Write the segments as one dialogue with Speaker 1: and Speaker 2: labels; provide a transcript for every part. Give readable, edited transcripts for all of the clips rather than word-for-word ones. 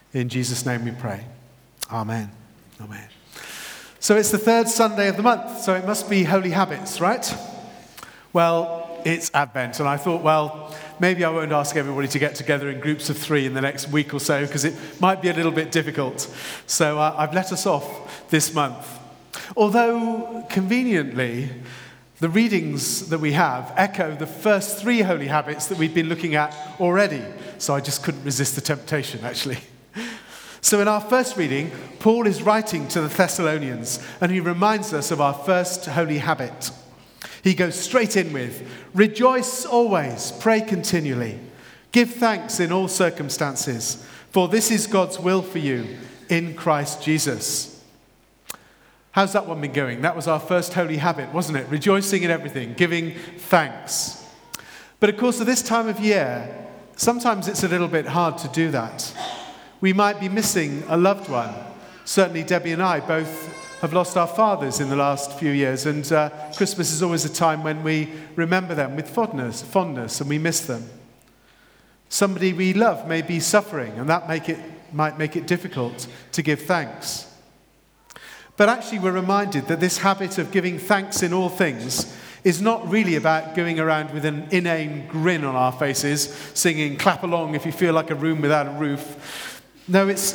Speaker 1: In Jesus' name we pray. Amen. Amen. So it's the third Sunday of the month, so it must be Holy Habits, right? Well, it's Advent, and I thought, well, maybe I won't ask everybody to get together in groups of 3 in the next week or so, because it might be a little bit difficult. So I've let us off this month. Although, conveniently, the readings that we have echo the first 3 holy habits that we've been looking at already. So I just couldn't resist the temptation, actually. So in our first reading, Paul is writing to the Thessalonians, and he reminds us of our first holy habit. He goes straight in with, "Rejoice always, pray continually. Give thanks in all circumstances, for this is God's will for you in Christ Jesus." How's that one been going? That was our first holy habit, wasn't it? Rejoicing in everything, giving thanks. But of course, at this time of year, sometimes it's a little bit hard to do that. We might be missing a loved one. Certainly Debbie and I both have lost our fathers in the last few years, and Christmas is always a time when we remember them with fondness, and we miss them. Somebody we love may be suffering, and that might make it difficult to give thanks. But actually we're reminded that this habit of giving thanks in all things is not really about going around with an inane grin on our faces, singing "Clap Along If You Feel Like a Room Without a Roof." No, it's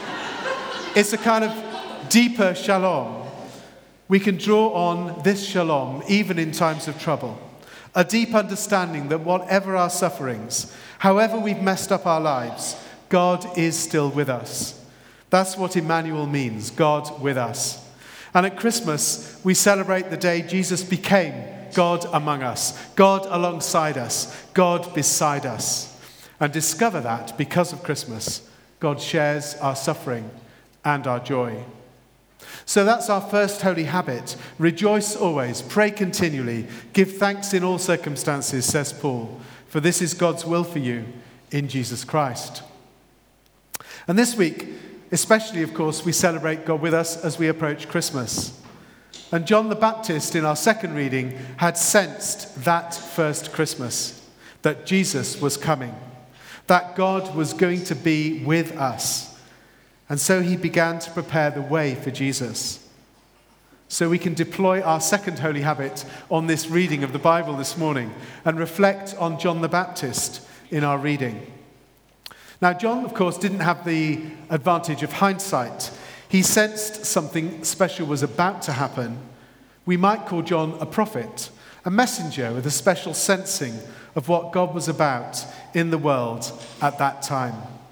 Speaker 1: a kind of deeper shalom. We can draw on this shalom even in times of trouble. A deep understanding that whatever our sufferings, however we've messed up our lives, God is still with us. That's what Emmanuel means, God with us. And at Christmas, we celebrate the day Jesus became God among us, God alongside us, God beside us. And discover that because of Christmas, God shares our suffering and our joy. So that's our first holy habit. Rejoice always, pray continually, give thanks in all circumstances, says Paul, for this is God's will for you in Jesus Christ. And this week, especially, of course, we celebrate God with us as we approach Christmas. And John the Baptist, in our second reading, had sensed that first Christmas, that Jesus was coming, that God was going to be with us. And so he began to prepare the way for Jesus. So we can deploy our second holy habit on this reading of the Bible this morning and reflect on John the Baptist in our reading. Now, John, of course, didn't have the advantage of hindsight. He sensed something special was about to happen. We might call John a prophet, a messenger with a special sensing of what God was about in the world at that time.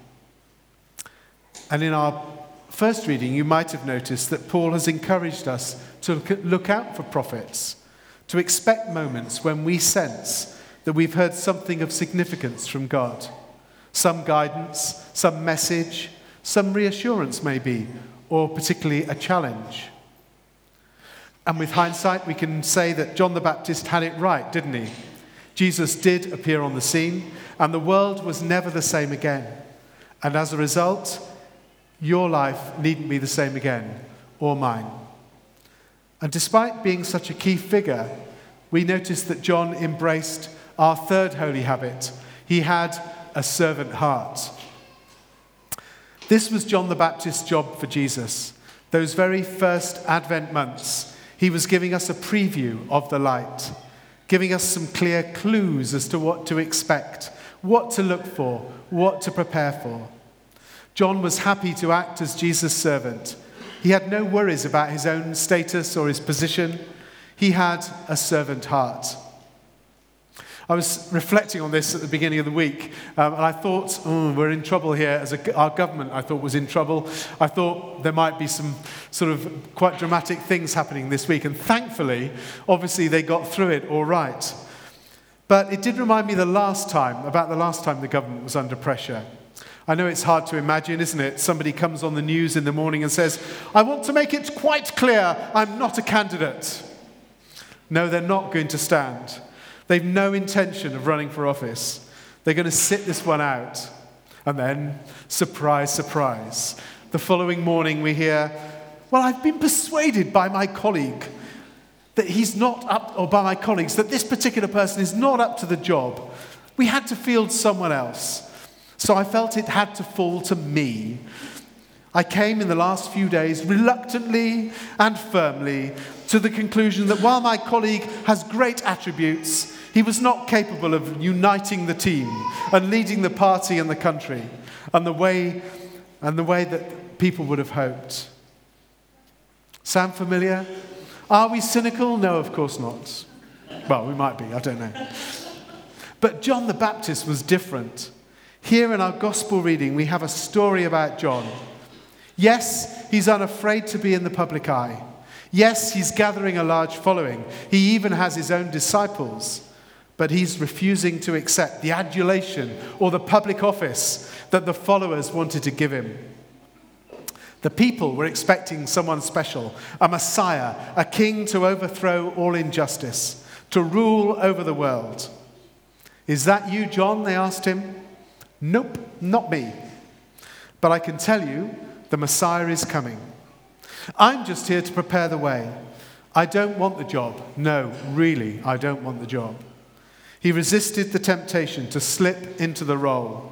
Speaker 1: And in our first reading, you might have noticed that Paul has encouraged us to look out for prophets, to expect moments when we sense that we've heard something of significance from God. Some guidance, some message, some reassurance maybe, or particularly a challenge. And with hindsight, we can say that John the Baptist had it right, didn't he? Jesus did appear on the scene, and the world was never the same again. And as a result, your life needn't be the same again, or mine. And despite being such a key figure, we notice that John embraced our third holy habit. He had a servant heart. This was John the Baptist's job for Jesus. Those very first Advent months, he was giving us a preview of the light, giving us some clear clues as to what to expect, what to look for, what to prepare for. John was happy to act as Jesus' servant. He had no worries about his own status or his position. He had a servant heart. I was reflecting on this at the beginning of the week, and I thought, we're in trouble here. Our government, I thought, was in trouble. I thought there might be some sort of quite dramatic things happening this week, and thankfully, obviously, they got through it all right. But it did remind me about the last time the government was under pressure. I know it's hard to imagine, isn't it? Somebody comes on the news in the morning and says, "I want to make it quite clear I'm not a candidate." No, they're not going to stand. They've no intention of running for office. They're going to sit this one out. And then, surprise, surprise, the following morning we hear, "Well, I've been persuaded by my colleague that he's not up, or by my colleagues, that this particular person is not up to the job. We had to field someone else." So I felt it had to fall to me. I came in the last few days reluctantly and firmly to the conclusion that while my colleague has great attributes, he was not capable of uniting the team and leading the party and the country and the way that people would have hoped. Sound familiar? Are we cynical? No, of course not. Well, we might be, I don't know. But John the Baptist was different. Here in our gospel reading, we have a story about John. Yes, he's unafraid to be in the public eye. Yes, he's gathering a large following. He even has his own disciples. But he's refusing to accept the adulation or the public office that the followers wanted to give him. The people were expecting someone special, a Messiah, a king to overthrow all injustice, to rule over the world. Is that you, John? They asked him. Nope, not me. But I can tell you, the Messiah is coming. I'm just here to prepare the way. I don't want the job. No, really, I don't want the job. He resisted the temptation to slip into the role.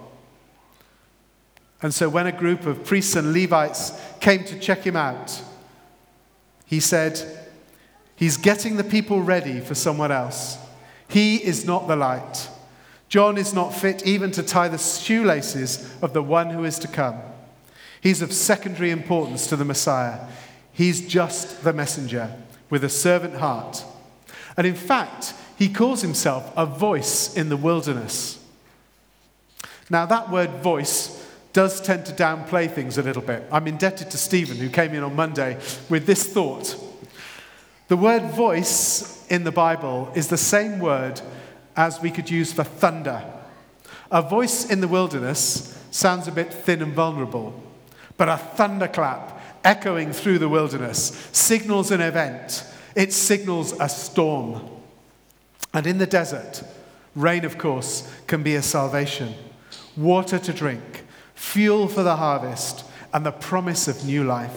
Speaker 1: And so when a group of priests and Levites came to check him out, he said, he's getting the people ready for someone else. He is not the light. John is not fit even to tie the shoelaces of the one who is to come. He's of secondary importance to the Messiah. He's just the messenger with a servant heart. And in fact, he calls himself a voice in the wilderness. Now, that word voice does tend to downplay things a little bit. I'm indebted to Stephen, who came in on Monday with this thought. The word voice in the Bible is the same word as we could use for thunder. A voice in the wilderness sounds a bit thin and vulnerable. But a thunderclap echoing through the wilderness signals an event. It signals a storm. And in the desert, rain, of course, can be a salvation. Water to drink, fuel for the harvest, and the promise of new life.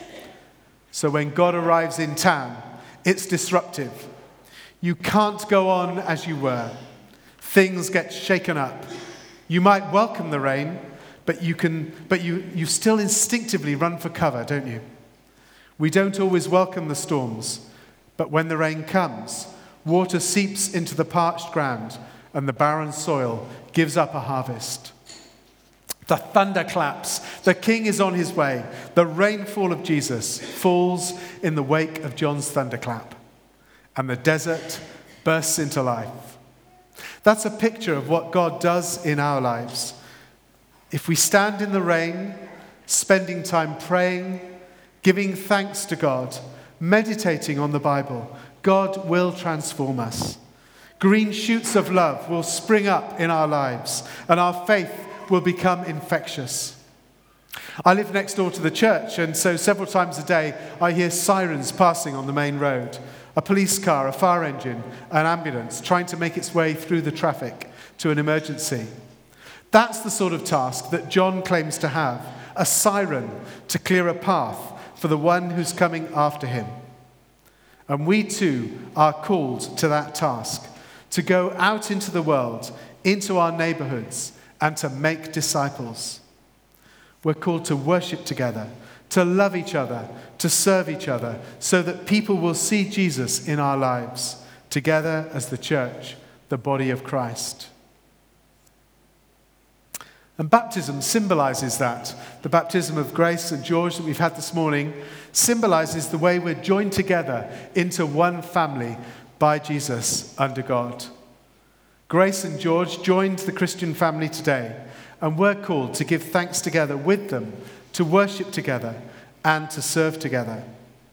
Speaker 1: So when God arrives in town, it's disruptive. You can't go on as you were. Things get shaken up. You might welcome the rain, but you still instinctively run for cover, don't you? We don't always welcome the storms, but when the rain comes, water seeps into the parched ground and the barren soil gives up a harvest. The thunder claps. The king is on his way. The rainfall of Jesus falls in the wake of John's thunderclap, and the desert bursts into life. That's a picture of what God does in our lives. If we stand in the rain, spending time praying, giving thanks to God, meditating on the Bible, God will transform us. Green shoots of love will spring up in our lives, and our faith will become infectious. I live next door to the church, and so several times a day I hear sirens passing on the main road. A police car, a fire engine, an ambulance trying to make its way through the traffic to an emergency. That's the sort of task that John claims to have, a siren to clear a path for the one who's coming after him. And we too are called to that task, to go out into the world, into our neighborhoods, and to make disciples. We're called to worship together, to love each other, to serve each other, so that people will see Jesus in our lives, together as the church, the body of Christ. And baptism symbolizes that. The baptism of Grace and George that we've had this morning symbolizes the way we're joined together into one family by Jesus under God. Grace and George joined the Christian family today, and we're called to give thanks together with them, to worship together, and to serve together.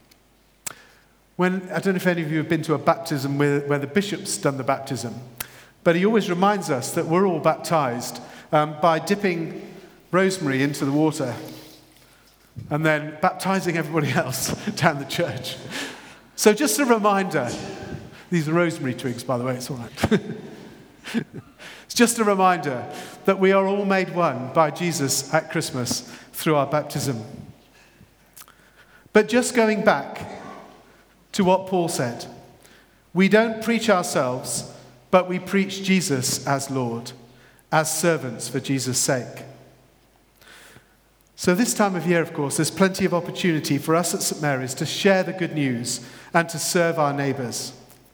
Speaker 1: I don't know if any of you have been to a baptism where the bishop's done the baptism, but he always reminds us that we're all baptized by dipping rosemary into the water and then baptizing everybody else down the church. So just a reminder, these are rosemary twigs, by the way, it's all right. It's just a reminder that we are all made one by Jesus at Christmas through our baptism. But just going back to what Paul said, we don't preach ourselves, but we preach Jesus as Lord. as servants for Jesus' sake. So this time of year, of course, there's plenty of opportunity for us at St. Mary's to share the good news and to serve our neighbours.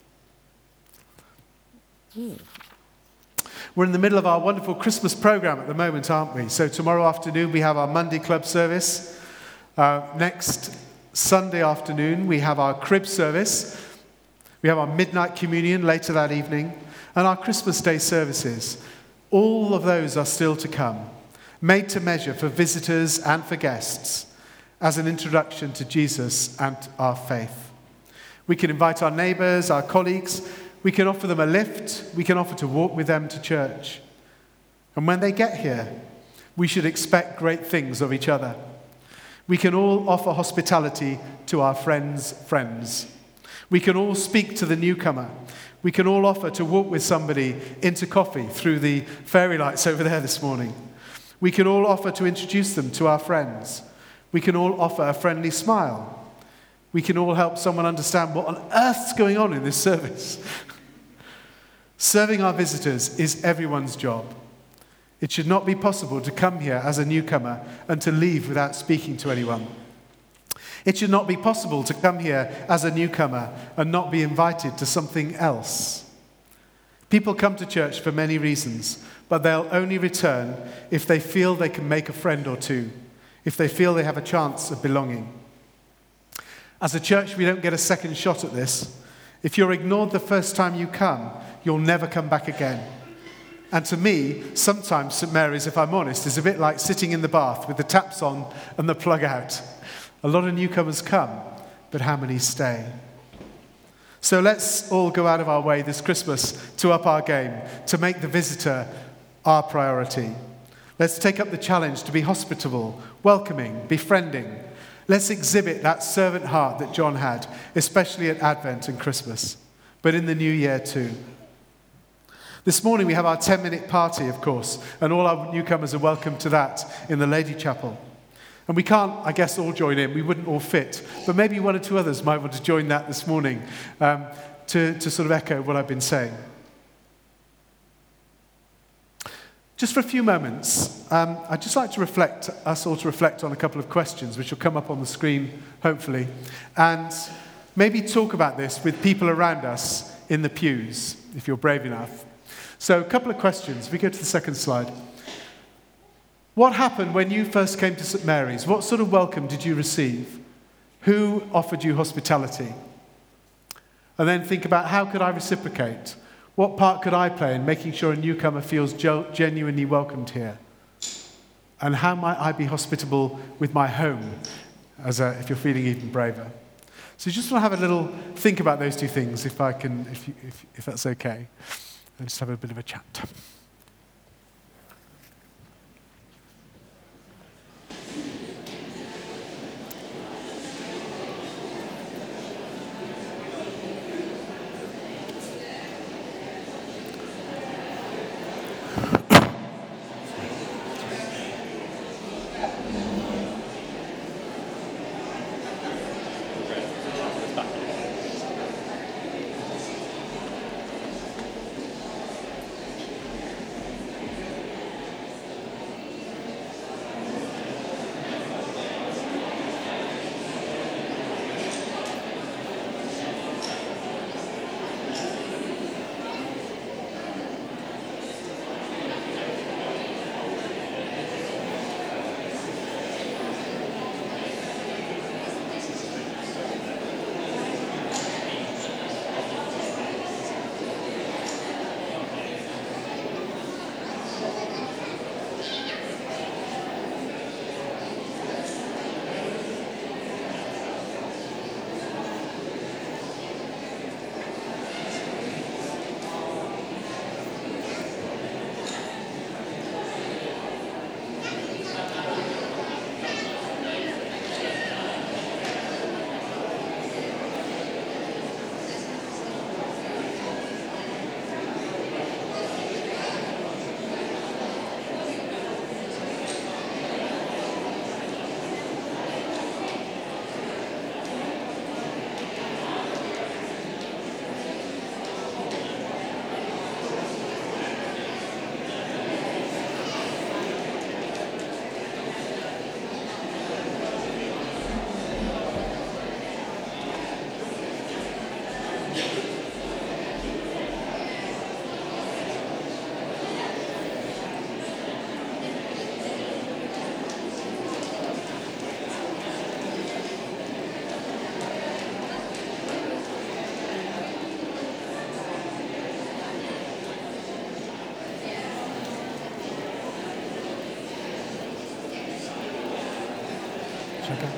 Speaker 1: We're in the middle of our wonderful Christmas programme at the moment, aren't we? So tomorrow afternoon we have our Monday Club service. Next Sunday afternoon we have our crib service. We have our midnight communion later that evening. And our Christmas Day services. All of those are still to come, made to measure for visitors and for guests, as an introduction to Jesus and our faith. We can invite our neighbours, our colleagues. We can offer them a lift. We can offer to walk with them to church. And when they get here, we should expect great things of each other. We can all offer hospitality to our friends' friends. We can all speak to the newcomer. We can all offer to walk with somebody into coffee through the fairy lights over there this morning. We can all offer to introduce them to our friends. We can all offer a friendly smile. We can all help someone understand what on earth's going on in this service. Serving our visitors is everyone's job. It should not be possible to come here as a newcomer and to leave without speaking to anyone. It should not be possible to come here as a newcomer and not be invited to something else. People come to church for many reasons, but they'll only return if they feel they can make a friend or two, if they feel they have a chance of belonging. As a church, we don't get a second shot at this. If you're ignored the first time you come, you'll never come back again. And to me, sometimes St. Mary's, if I'm honest, is a bit like sitting in the bath with the taps on and the plug out. A lot of newcomers come, but how many stay? So let's all go out of our way this Christmas to up our game, to make the visitor our priority. Let's take up the challenge to be hospitable, welcoming, befriending. Let's exhibit that servant heart that John had, especially at Advent and Christmas, but in the new year too. This morning we have our 10-minute party, of course, and all our newcomers are welcome to that in the Lady Chapel. And we can't, I guess, all join in. We wouldn't all fit. But maybe one or two others might want to join that this morning to sort of echo what I've been saying. Just for a few moments, I'd just like to us all to reflect on a couple of questions, which will come up on the screen, hopefully, and maybe talk about this with people around us in the pews, if you're brave enough. So a couple of questions. If we go to the second slide. What happened when you first came to St. Mary's? What sort of welcome did you receive? Who offered you hospitality? And then think about, how could I reciprocate? What part could I play in making sure a newcomer feels genuinely welcomed here? And how might I be hospitable with my home, if you're feeling even braver? So just want to have a little think about those two things, if that's okay. And just have a bit of a chat. Shall I go?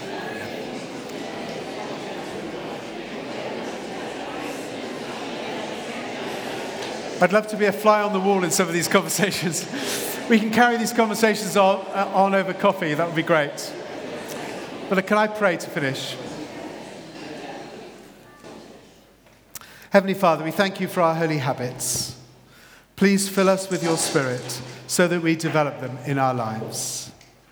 Speaker 1: I'd love to be a fly on the wall in some of these conversations. We can carry these conversations on over coffee. That would be great. But can I pray to finish? Heavenly Father, we thank you for our holy habits. Please fill us with your Spirit so that we develop them in our lives.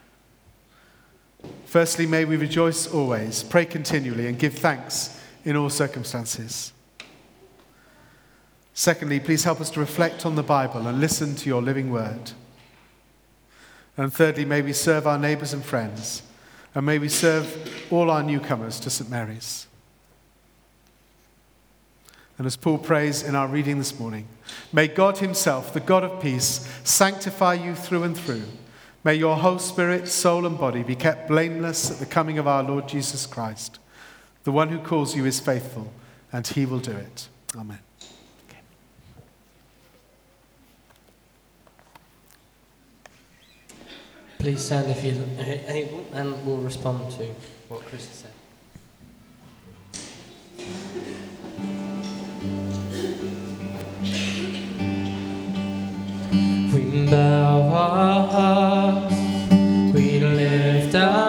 Speaker 1: Firstly, may we rejoice always, pray continually, and give thanks in all circumstances. Secondly, please help us to reflect on the Bible and listen to your living word. And thirdly, may we serve our neighbours and friends, and may we serve all our newcomers to St. Mary's. And as Paul prays in our reading this morning, may God himself, the God of peace, sanctify you through and through. May your whole spirit, soul and body be kept blameless at the coming of our Lord Jesus Christ. The one who calls you is faithful, and he will do it. Amen.
Speaker 2: Please stand if you're able, and we'll respond to what Chris has said. We bow our hearts, we lift our